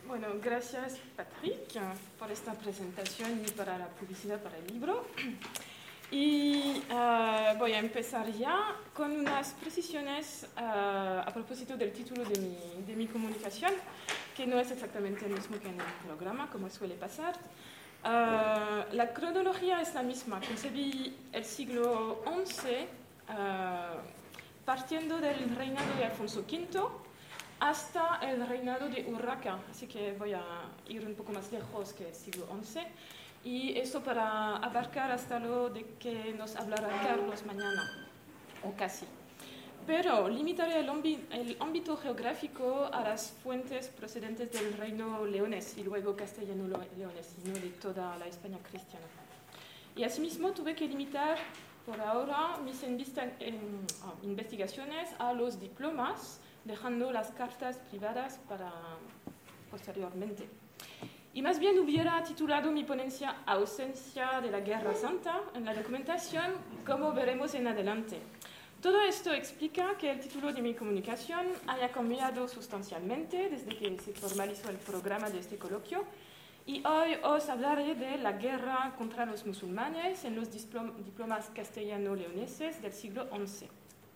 Bueno, gracias Patrick por esta presentación y para la publicidad para el libro. Y voy a empezar ya con unas precisiones a propósito del título de mi comunicación, que no es exactamente el mismo que en el programa, como suele pasar. La cronología es la misma. Concebí el siglo XI partiendo del reinado de Alfonso V hasta el reinado de Urraca, así que voy a ir un poco más lejos que el siglo XI. Y esto para abarcar hasta lo de que nos hablará Carlos mañana, o casi. Pero limitaré el ámbito geográfico a las fuentes procedentes del reino leonés y luego castellano-leonés, y no de toda la España cristiana. Y asimismo tuve que limitar por ahora mis investigaciones a los diplomas, dejando las cartas privadas para posteriormente. Y más bien hubiera titulado mi ponencia Ausencia de la Guerra Santa en la documentación, como veremos en adelante. Todo esto explica que el título de mi comunicación haya cambiado sustancialmente desde que se formalizó el programa de este coloquio, y hoy os hablaré de la guerra contra los musulmanes en los diplomas castellano-leoneses del siglo XI.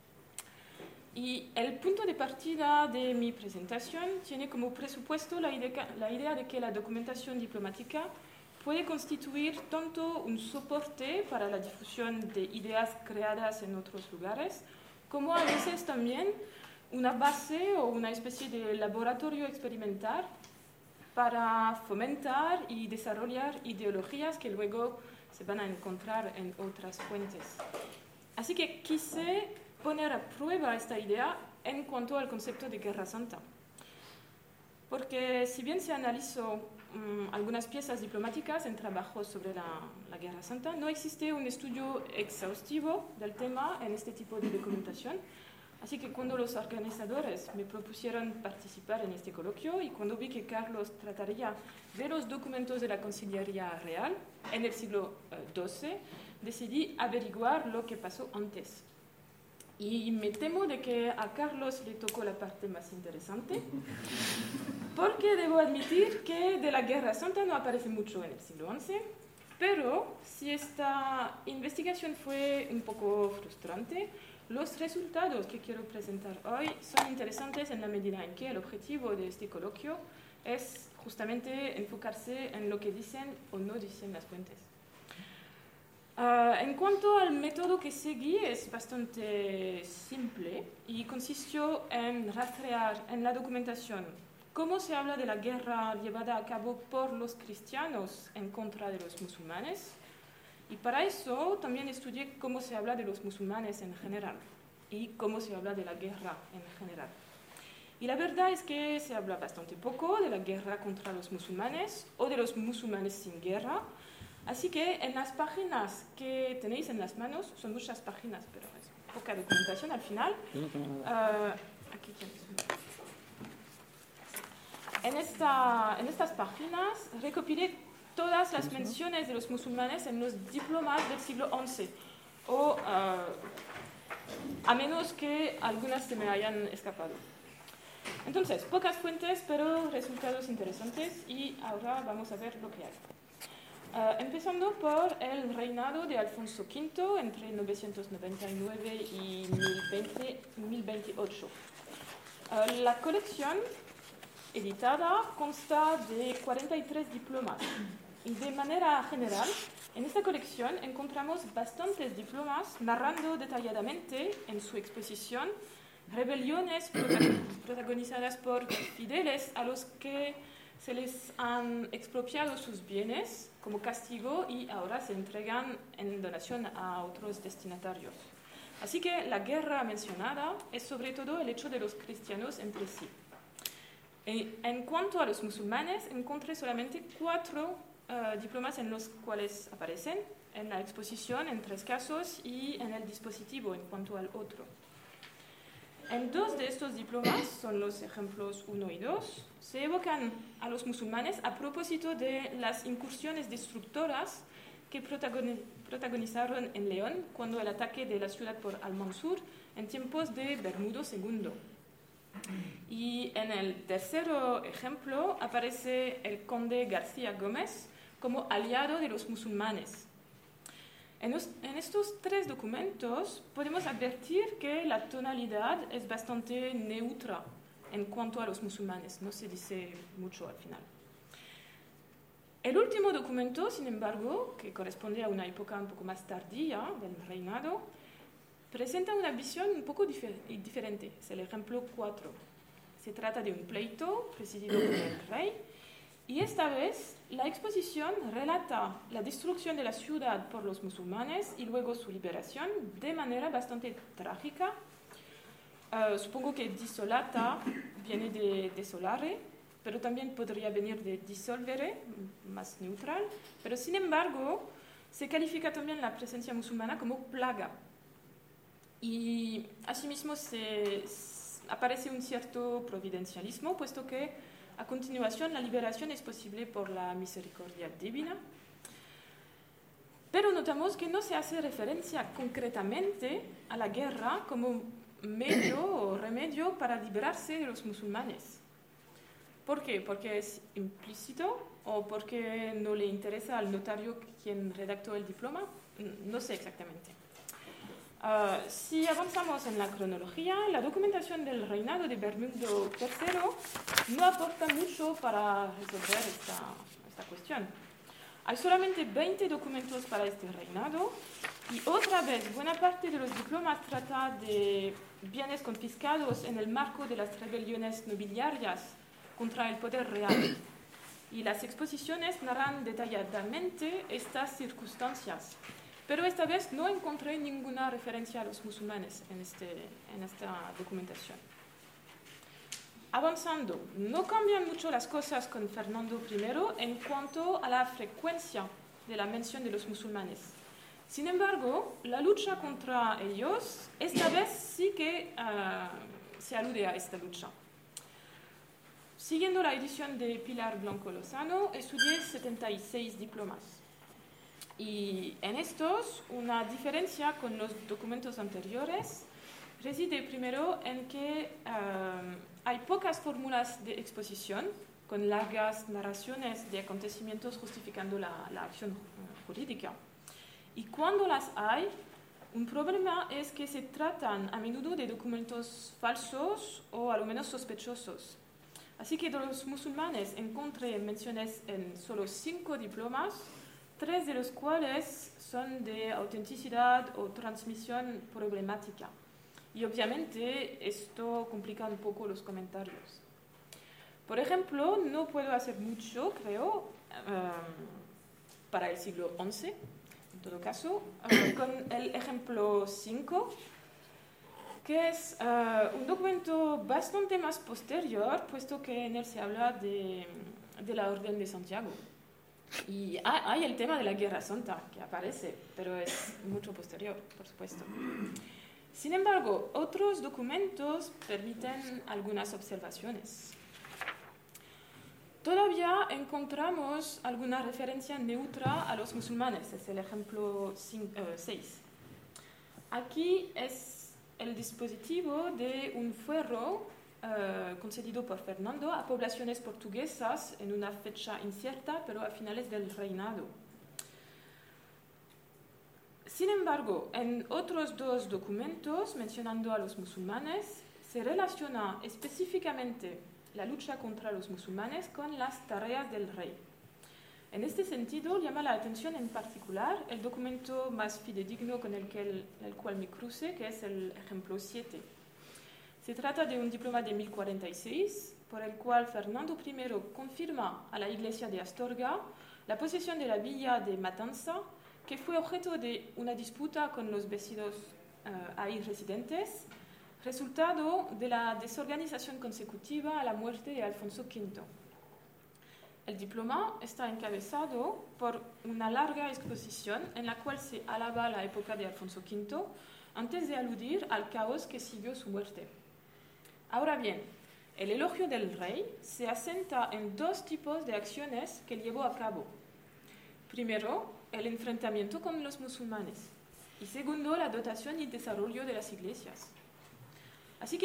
Y el punto de partida de mi presentación tiene como presupuesto la idea de que la documentación diplomática puede constituir tanto un soporte para la difusión de ideas creadas en otros lugares, como a veces también una base o una especie de laboratorio experimental para fomentar y desarrollar ideologías que luego se van a encontrar en otras fuentes. Así que quise poner a prueba esta idea en cuanto al concepto de Guerra Santa. Porque si bien se analizó algunas piezas diplomáticas en trabajos sobre la Guerra Santa, no existe un estudio exhaustivo del tema en este tipo de documentación. Así que cuando los organizadores me propusieron participar en este coloquio y cuando vi que Carlos trataría de los documentos de la Cancillería Real en el siglo XII, decidí averiguar lo que pasó antes. Y me temo de que a Carlos le tocó la parte más interesante, porque debo admitir que de la Guerra Santa no aparece mucho en el siglo XI, pero si esta investigación fue un poco frustrante, los resultados que quiero presentar hoy son interesantes en la medida en que el objetivo de este coloquio es justamente enfocarse en lo que dicen o no dicen las fuentes. En cuanto al método que seguí, es bastante simple y consistió en rastrear en la documentación cómo se habla de la guerra llevada a cabo por los cristianos en contra de los musulmanes. Y para eso también estudié cómo se habla de los musulmanes en general y cómo se habla de la guerra en general. Y la verdad es que se habla bastante poco de la guerra contra los musulmanes o de los musulmanes sin guerra. Así que en las páginas que tenéis en las manos, son muchas páginas, pero es poca documentación al final. Aquí tienes. En estas páginas recopilé todas las menciones de los musulmanes en los diplomas del siglo XI, o a menos que algunas se me hayan escapado. Entonces, pocas fuentes, pero resultados interesantes, y ahora vamos a ver lo que hay. Empezando por el reinado de Alfonso V entre 999 y 1028. La colección editada consta de 43 diplomas y de manera general en esta colección encontramos bastantes diplomas narrando detalladamente en su exposición rebeliones protagonizadas por fieles a los que se les han expropiado sus bienes como castigo y ahora se entregan en donación a otros destinatarios. Así que la guerra mencionada es sobre todo el hecho de los cristianos entre sí. En cuanto a los musulmanes, encontré solamente 4 diplomas en los cuales aparecen en la exposición en 3 casos y en el dispositivo en cuanto al otro. En 2 de estos diplomas, son los ejemplos 1 y 2, se evocan a los musulmanes a propósito de las incursiones destructoras que protagonizaron en León cuando el ataque de la ciudad por Al-Mansur en tiempos de Bermudo II. Y en el tercer ejemplo aparece el conde García Gómez como aliado de los musulmanes. En estos tres documentos podemos advertir que la tonalidad es bastante neutra en cuanto a los musulmanes, no se dice mucho al final. El último documento, sin embargo, que corresponde a una época un poco más tardía del reinado, presenta una visión un poco diferente. Es el ejemplo 4. Se trata de un pleito presidido por el rey y esta vez la exposición relata la destrucción de la ciudad por los musulmanes y luego su liberación de manera bastante trágica. Supongo que disolata viene de desolare, pero también podría venir de dissolvere, más neutral. Pero sin embargo, se califica también la presencia musulmana como plaga. Y asimismo aparece un cierto providencialismo, puesto que a continuación la liberación es posible por la misericordia divina. Pero notamos que no se hace referencia concretamente a la guerra como medio o remedio para librarse de los musulmanes. ¿Por qué? ¿Porque es implícito o porque no le interesa al notario quien redactó el diploma? No sé exactamente. Si avanzamos en la cronología, la documentación del reinado de Bermudo III no aporta mucho para resolver esta cuestión. Hay solamente 20 documentos para este reinado y otra vez buena parte de los diplomas trata de bienes confiscados en el marco de las rebeliones nobiliarias contra el poder real. Y las exposiciones narran detalladamente estas circunstancias. Pero esta vez no encontré ninguna referencia a los musulmanes en esta documentación. Avanzando, no cambian mucho las cosas con Fernando I en cuanto a la frecuencia de la mención de los musulmanes. Sin embargo, la lucha contra ellos, esta vez sí que se alude a esta lucha. Siguiendo la edición de Pilar Blanco Lozano, estudié 76 diplomas. Y en estos, una diferencia con los documentos anteriores reside primero en que hay pocas fórmulas de exposición, con largas narraciones de acontecimientos justificando la acción jurídica. Y cuando las hay, un problema es que se tratan a menudo de documentos falsos o a lo menos sospechosos. Así que de los musulmanes encontré menciones en solo 5 diplomas, 3 de los cuales son de autenticidad o transmisión problemática. Y obviamente esto complica un poco los comentarios. Por ejemplo, no puedo hacer mucho, creo, para el siglo XI, en todo caso, con el ejemplo 5, que es un documento bastante más posterior, puesto que en él se habla de la Orden de Santiago. Y hay el tema de la Guerra Santa que aparece, pero es mucho posterior, por supuesto. Sin embargo, otros documentos permiten algunas observaciones. Todavía encontramos alguna referencia neutra a los musulmanes, es el ejemplo 6. Aquí es el dispositivo de un fuero concedido por Fernando a poblaciones portuguesas en una fecha incierta, pero a finales del reinado. Sin embargo, en otros 2 documentos, mencionando a los musulmanes, se relaciona específicamente la lucha contra los musulmanes con las tareas del rey. En este sentido, llama la atención en particular el documento más fidedigno con el cual me crucé, que es el ejemplo 7. Se trata de un diploma de 1046, por el cual Fernando I confirma a la iglesia de Astorga la posesión de la villa de Matanza, que fue objeto de una disputa con los vecinos ahí residentes, resultado de la desorganización consecutiva a la muerte de Alfonso V. El diploma está encabezado por una larga exposición en la cual se alaba la época de Alfonso V antes de aludir al caos que siguió su muerte. Ahora bien, el elogio del rey se asenta en 2 tipos de acciones que llevó a cabo. Primero, el enfrentamiento con los musulmanes y segundo, la dotación y desarrollo de las iglesias. Así que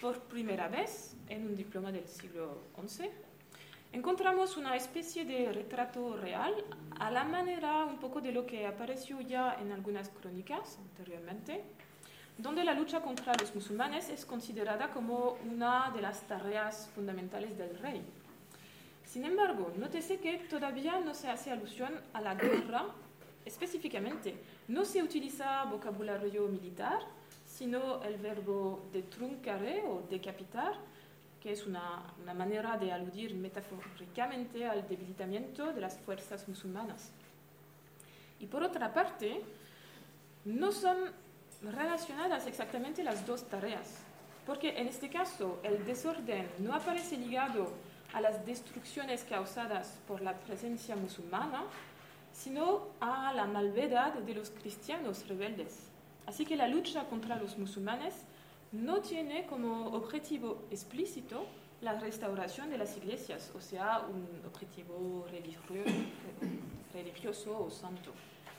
por primera vez en un diploma del siglo XI, encontramos una especie de retrato real a la manera un poco de lo que apareció ya en algunas crónicas anteriormente, donde la lucha contra los musulmanes es considerada como una de las tareas fundamentales del rey. Sin embargo, nótese que todavía no se hace alusión a la guerra específicamente. No se utiliza vocabulario militar, sino el verbo detruncare o decapitar, que es una manera de aludir metafóricamente al debilitamiento de las fuerzas musulmanas. Y por otra parte, no son relacionadas exactamente las dos tareas, porque en este caso el desorden no aparece ligado a las destrucciones causadas por la presencia musulmana, sino a la malvedad de los cristianos rebeldes. Así que la lucha contra los musulmanes no tiene como objetivo explícito la restauración de las iglesias, o sea, un objetivo religioso o santo.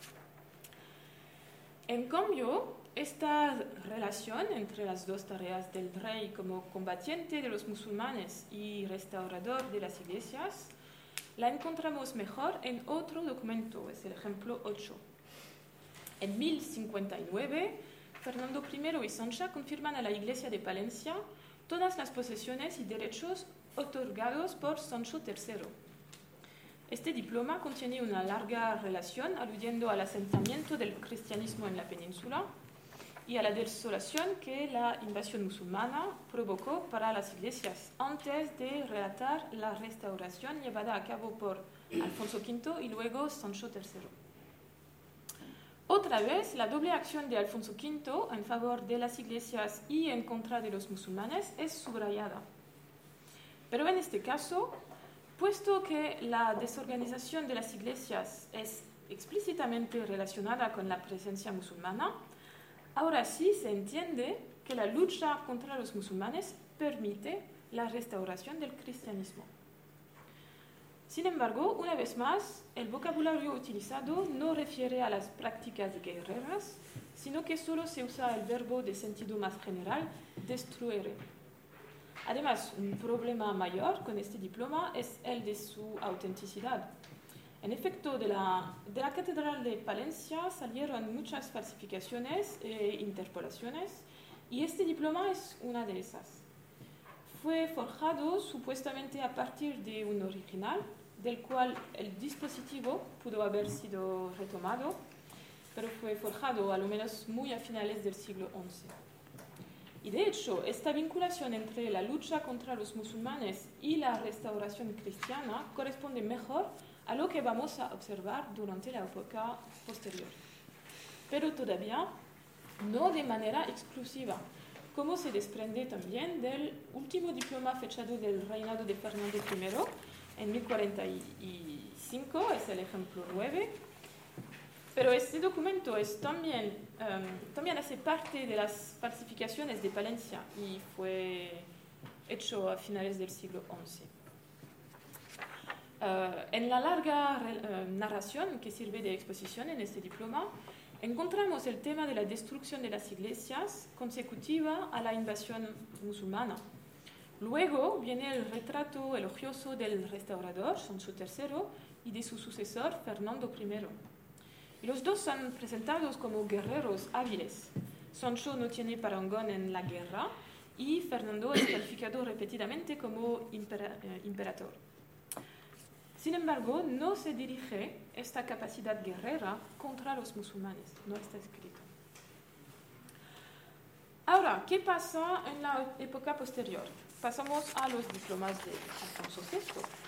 En cambio, esta relación entre las dos tareas del rey como combatiente de los musulmanes y restaurador de las iglesias la encontramos mejor en otro documento, es el ejemplo 8. En 1059, Fernando I y Sancha confirman a la Iglesia de Palencia todas las posesiones y derechos otorgados por Sancho III. Este diploma contiene una larga relación aludiendo al asentamiento del cristianismo en la península y a la desolación que la invasión musulmana provocó para las iglesias, antes de relatar la restauración llevada a cabo por Alfonso V y luego Sancho III. Otra vez, la doble acción de Alfonso V en favor de las iglesias y en contra de los musulmanes es subrayada. Pero en este caso, puesto que la desorganización de las iglesias es explícitamente relacionada con la presencia musulmana, ahora sí se entiende que la lucha contra los musulmanes permite la restauración del cristianismo. Sin embargo, una vez más, el vocabulario utilizado no refiere a las prácticas guerreras, sino que solo se usa el verbo de sentido más general, destruere. Además, un problema mayor con este diploma es el de su autenticidad. En efecto, de la Catedral de Palencia salieron muchas falsificaciones e interpolaciones, y este diploma es una de esas. Fue forjado supuestamente a partir de un original, del cual el dispositivo pudo haber sido retomado, pero fue forjado a lo menos muy a finales del siglo XI. Y de hecho, esta vinculación entre la lucha contra los musulmanes y la restauración cristiana corresponde mejor a lo que vamos a observar durante la época posterior. Pero todavía no de manera exclusiva, como se desprende también del último diploma fechado del reinado de Fernando I, en 1045, es el ejemplo 9. Pero este documento es también hace parte de las falsificaciones de Palencia y fue hecho a finales del siglo XI. En la larga narración que sirve de exposición en este diploma, encontramos el tema de la destrucción de las iglesias consecutiva a la invasión musulmana. Luego viene el retrato elogioso del restaurador, Sancho III, y de su sucesor, Fernando I. Y los dos son presentados como guerreros hábiles. Sancho no tiene parangón en la guerra y Fernando es calificado repetidamente como imperador. Sin embargo, no se dirige esta capacidad guerrera contra los musulmanes, no está escrito. Ahora, ¿qué pasa en la época posterior? Pasamos a los diplomas de Alfonso VI.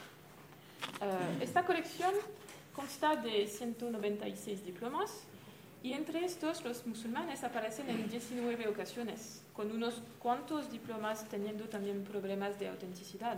Esta colección consta de 196 diplomas y entre estos los musulmanes aparecen en 19 ocasiones, con unos cuantos diplomas teniendo también problemas de autenticidad.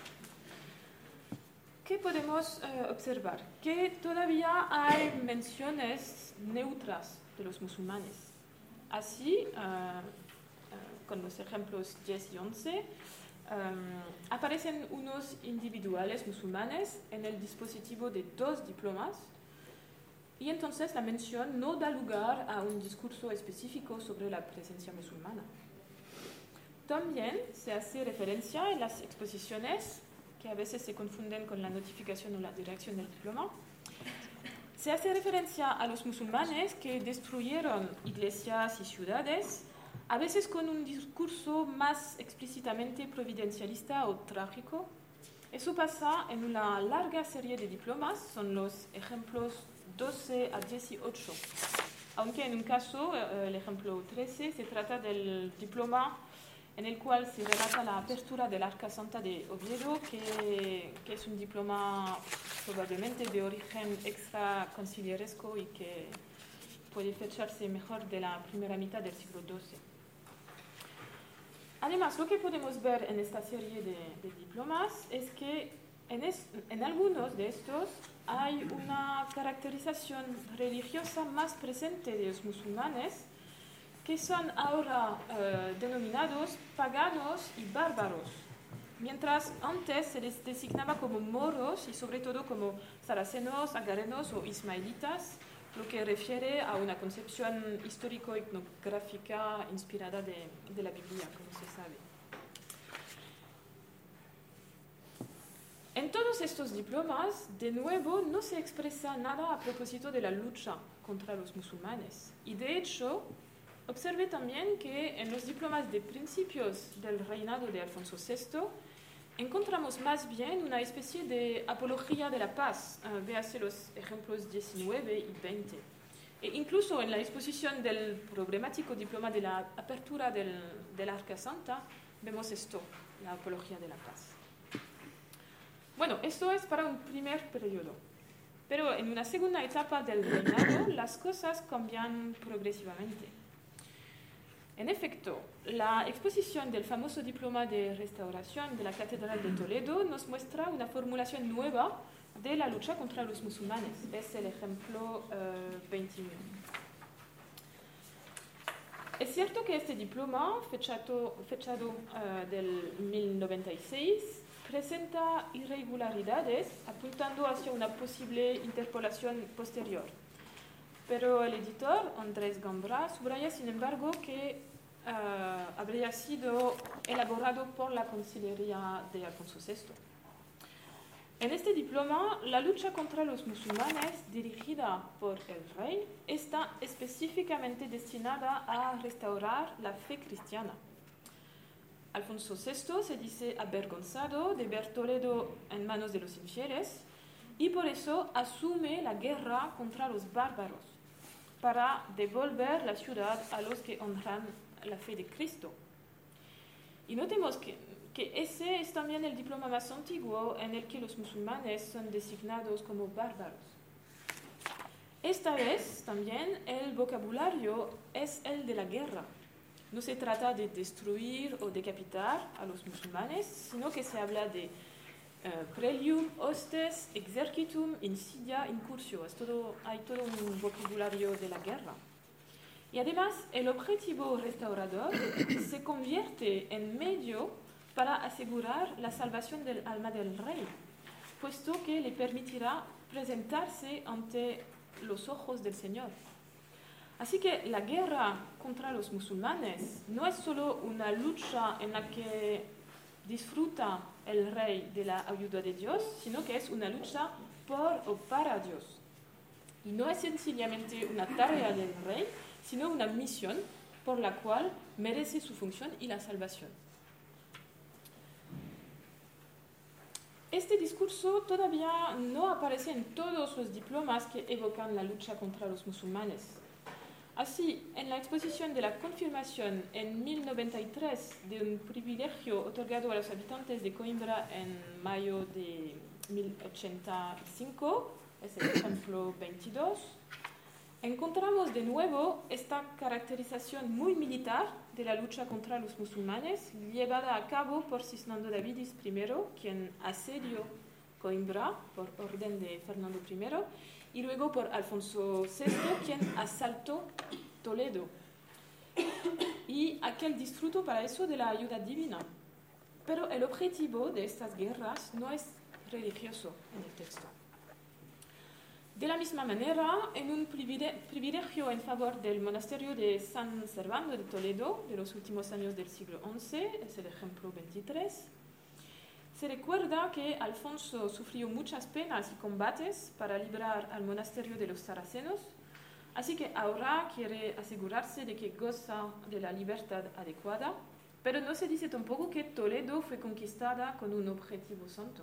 ¿Qué podemos observar? Que todavía hay menciones neutras de los musulmanes. Así, con los ejemplos 10 y 11, aparecen unos individuales musulmanes en el dispositivo de 2 diplomas y entonces la mención no da lugar a un discurso específico sobre la presencia musulmana. también se hace referencia en las exposiciones, que a veces se confunden con la notificación o la dirección del diploma. Se hace referencia a los musulmanes que destruyeron iglesias y ciudades, a veces con un discurso más explícitamente providencialista o trágico. Eso pasa en una larga serie de diplomas, son los ejemplos 12 a 18. Aunque en un caso, el ejemplo 13, se trata del diploma en el cual se relata la apertura del Arca Santa de Oviedo, que es un diploma probablemente de origen extra conciliaresco y que puede fecharse mejor de la primera mitad del siglo XII. Además, lo que podemos ver en esta serie de diplomas es que en algunos de estos hay una caracterización religiosa más presente de los musulmanes, que son ahora denominados paganos y bárbaros, mientras antes se les designaba como moros y sobre todo como saracenos, agarenos o ismaelitas, lo que refiere a una concepción histórico-etnográfica inspirada de la Biblia, como se sabe. En todos estos diplomas, de nuevo, no se expresa nada a propósito de la lucha contra los musulmanes. Y de hecho, observe también que en los diplomas de principios del reinado de Alfonso VI encontramos más bien una especie de apología de la paz. Véase los ejemplos 19 y 20. E incluso en la exposición del problemático diploma de la apertura del Arca Santa, vemos esto, la apología de la paz. Bueno, esto es para un primer periodo. Pero en una segunda etapa del reinado, las cosas cambian progresivamente. En efecto, la exposición del famoso diploma de restauración de la Catedral de Toledo nos muestra una formulación nueva de la lucha contra los musulmanes. Es el ejemplo 21. Es cierto que este diploma, fechado del 1096, presenta irregularidades apuntando hacia una posible interpolación posterior. Pero el editor, Andrés Gambra, subraya, sin embargo, que habría sido elaborado por la Concillería de Alfonso VI. En este diploma, la lucha contra los musulmanes, dirigida por el rey, está específicamente destinada a restaurar la fe cristiana. Alfonso VI se dice avergonzado de ver Toledo en manos de los infieles y por eso asume la guerra contra los bárbaros para devolver la ciudad a los que honran la fe de Cristo. Y notemos que ese es también el diploma más antiguo en el que los musulmanes son designados como bárbaros. Esta vez también el vocabulario es el de la guerra. No se trata de destruir o decapitar a los musulmanes, sino que se habla de prelium, hostes, exercitum, insidia, incursio. Hay todo un vocabulario de la guerra. Y además, el objetivo restaurador se convierte en medio para asegurar la salvación del alma del rey, puesto que le permitirá presentarse ante los ojos del Señor. Así que la guerra contra los musulmanes no es solo una lucha en la que disfruta el rey de la ayuda de Dios, sino que es una lucha por o para Dios. Y no es sencillamente una tarea del rey, sino una misión por la cual merece su función y la salvación. Este discurso todavía no aparece en todos los diplomas que evocan la lucha contra los musulmanes. Así, en la exposición de la confirmación en 1093 de un privilegio otorgado a los habitantes de Coimbra en mayo de 1085, es el ejemplo 22, encontramos de nuevo esta caracterización muy militar de la lucha contra los musulmanes, llevada a cabo por Cisnando Davidis I, quien asedió Coimbra por orden de Fernando I, y luego por Alfonso VI, quien asaltó Toledo. Y aquel disfrutó para eso de la ayuda divina. Pero el objetivo de estas guerras no es religioso en el texto. De la misma manera, en un privilegio en favor del monasterio de San Servando de Toledo de los últimos años del siglo XI, es el ejemplo 23, se recuerda que Alfonso sufrió muchas penas y combates para librar al monasterio de los saracenos, así que ahora quiere asegurarse de que goza de la libertad adecuada, pero no se dice tampoco que Toledo fue conquistada con un objetivo santo.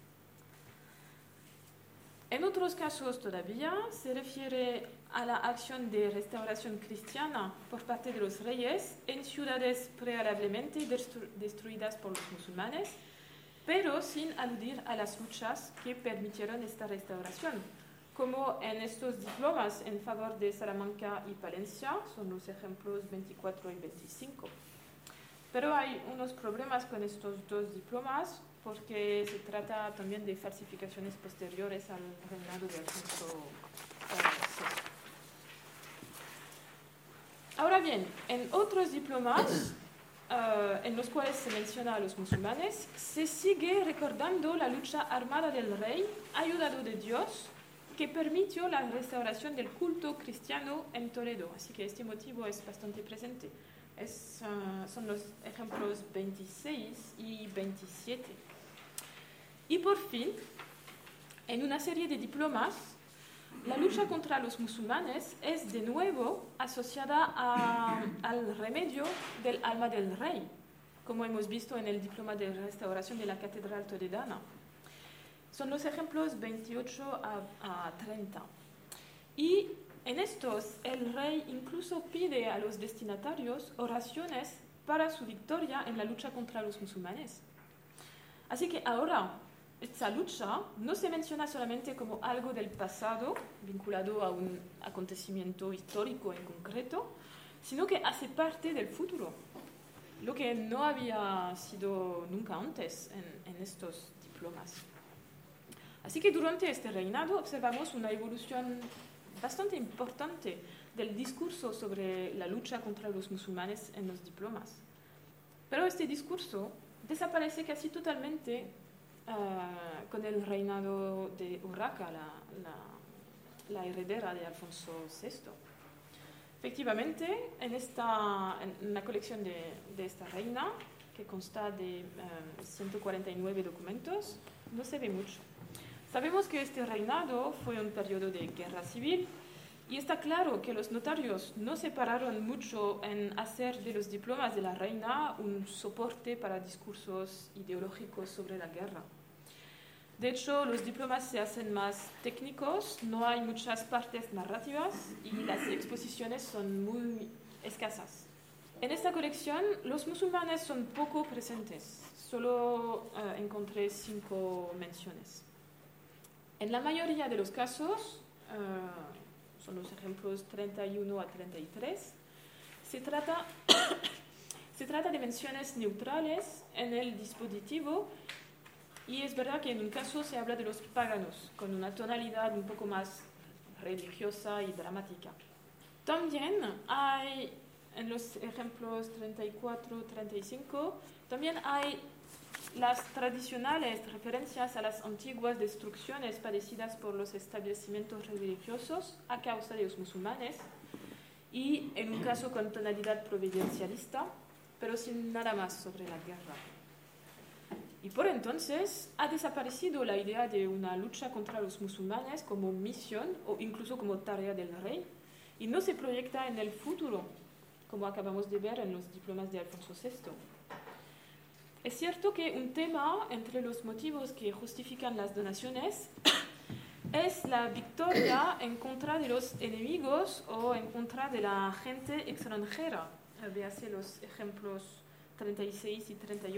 En otros casos todavía se refiere a la acción de restauración cristiana por parte de los reyes en ciudades prealablemente destruidas por los musulmanes, pero sin aludir a las luchas que permitieron esta restauración, como en estos diplomas en favor de Salamanca y Palencia, son los ejemplos 24 y 25. Pero hay unos problemas con estos dos diplomas, porque se trata también de falsificaciones posteriores al reinado de Alfonso VI. Ahora bien, en otros diplomas en los cuales se menciona a los musulmanes, se sigue recordando la lucha armada del rey, ayudado de Dios, que permitió la restauración del culto cristiano en Toledo. Así que este motivo es bastante presente. Son los ejemplos 26 y 27. Y por fin, en una serie de diplomas, la lucha contra los musulmanes es de nuevo asociada al remedio del alma del rey, como hemos visto en el diploma de restauración de la Catedral Toledana. Son los ejemplos 28 a 30. Y en estos, el rey incluso pide a los destinatarios oraciones para su victoria en la lucha contra los musulmanes. Así que ahora, esta lucha no se menciona solamente como algo del pasado, vinculado a un acontecimiento histórico en concreto, sino que hace parte del futuro, lo que no había sido nunca antes en estos diplomas. Así que durante este reinado observamos una evolución bastante importante del discurso sobre la lucha contra los musulmanes en los diplomas. Pero este discurso desaparece casi totalmente con el reinado de Urraca, la heredera de Alfonso VI. Efectivamente, en la colección de esta reina, que consta de 149 documentos, no se ve mucho. Sabemos que este reinado fue un periodo de guerra civil y está claro que los notarios no se pararon mucho en hacer de los diplomas de la reina un soporte para discursos ideológicos sobre la guerra. De hecho, los diplomas se hacen más técnicos, no hay muchas partes narrativas y las exposiciones son muy escasas. En esta colección, los musulmanes son poco presentes, solo encontré 5 menciones. En la mayoría de los casos, son los ejemplos 31 a 33, se trata de menciones neutrales en el dispositivo. Y es verdad que en un caso se habla de los paganos, con una tonalidad un poco más religiosa y dramática. También hay, en los ejemplos 34, 35, también hay las tradicionales referencias a las antiguas destrucciones padecidas por los establecimientos religiosos a causa de los musulmanes, y en un caso con tonalidad providencialista, pero sin nada más sobre la guerra. Y por entonces ha desaparecido la idea de una lucha contra los musulmanes como misión o incluso como tarea del rey, y no se proyecta en el futuro, como acabamos de ver en los diplomas de Alfonso VI. Es cierto que un tema entre los motivos que justifican las donaciones es la victoria en contra de los enemigos o en contra de la gente extranjera. Véase los ejemplos 36 y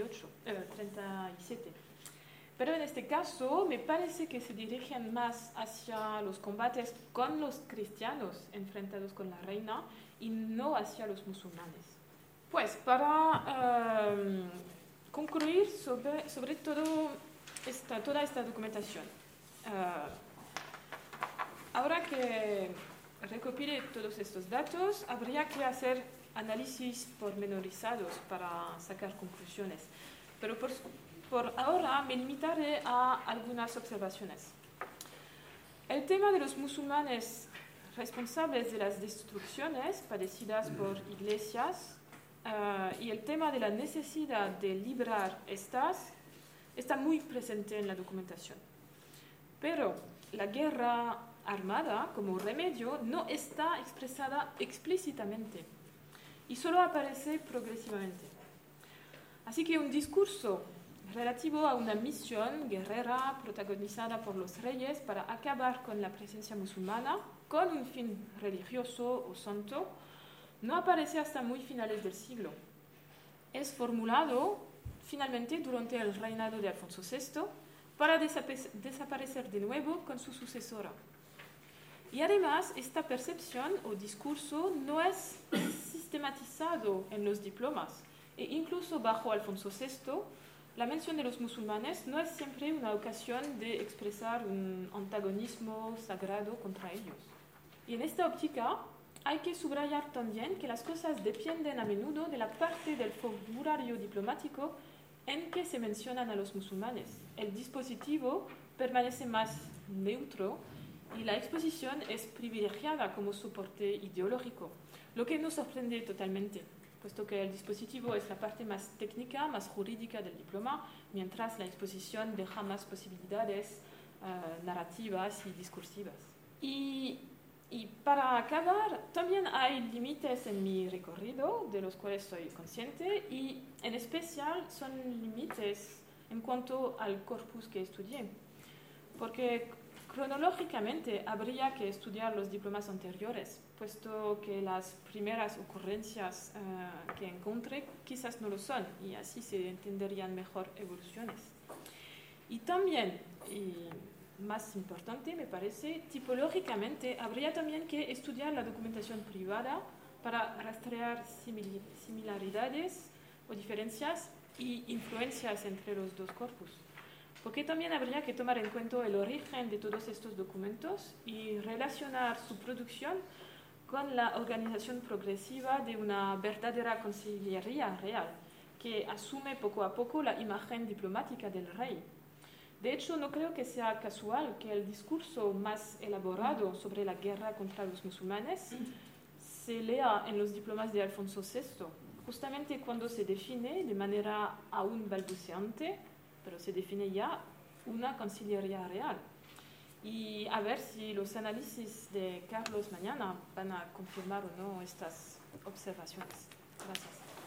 37. Pero en este caso me parece que se dirigen más hacia los combates con los cristianos enfrentados con la reina y no hacia los musulmanes. Pues para concluir sobre toda esta documentación, ahora que recopile todos estos datos, habría que hacer análisis pormenorizados para sacar conclusiones. Pero por ahora me limitaré a algunas observaciones. El tema de los musulmanes responsables de las destrucciones padecidas por iglesias y el tema de la necesidad de librar estas está muy presente en la documentación. Pero la guerra armada como remedio no está expresada explícitamente y solo aparece progresivamente. Así que un discurso relativo a una misión guerrera protagonizada por los reyes para acabar con la presencia musulmana con un fin religioso o santo, no aparece hasta muy finales del siglo. Es formulado finalmente durante el reinado de Alfonso VI para desaparecer de nuevo con su sucesora. Y además, esta percepción o discurso no es sistematizado en los diplomas, e incluso bajo Alfonso VI, la mención de los musulmanes no es siempre una ocasión de expresar un antagonismo sagrado contra ellos. Y en esta óptica hay que subrayar también que las cosas dependen a menudo de la parte del formulario diplomático en que se mencionan a los musulmanes. El dispositivo permanece más neutro y la exposición es privilegiada como soporte ideológico, lo que nos sorprende totalmente, puesto que el dispositivo es la parte más técnica, más jurídica del diploma, mientras la exposición deja más posibilidades narrativas y discursivas. Y para acabar, también hay límites en mi recorrido, de los cuales soy consciente, y en especial son límites en cuanto al corpus que estudié, porque cronológicamente habría que estudiar los diplomas anteriores, puesto que las primeras ocurrencias que encontré quizás no lo son, y así se entenderían mejor evoluciones. Y también, y más importante me parece, tipológicamente habría también que estudiar la documentación privada para rastrear similaridades o diferencias y influencias entre los dos corpus. Porque también habría que tomar en cuenta el origen de todos estos documentos y relacionar su producción con la organización progresiva de una verdadera concillería real, que asume poco a poco la imagen diplomática del rey. De hecho, no creo que sea casual que el discurso más elaborado sobre la guerra contra los musulmanes se lea en los diplomas de Alfonso VI, justamente cuando se define de manera aún balbuceante, pero se define ya una concillería real. Y a ver si los análisis de Carlos mañana van a confirmar o no estas observaciones. Gracias.